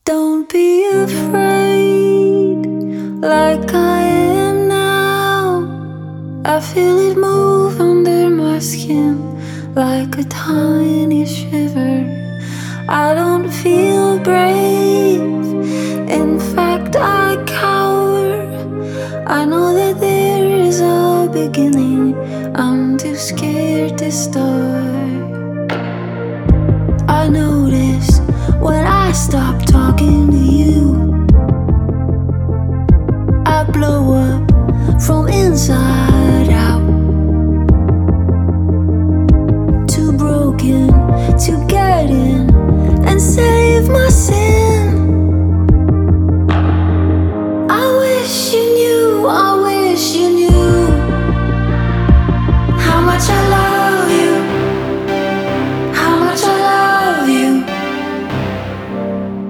Don't be afraid, like I am now. I feel it move under my skin, like a tiny shiver. I don't feel brave, in fact, I cower. I know that there is a beginning, I'm too scared to start. I noticed when I stopped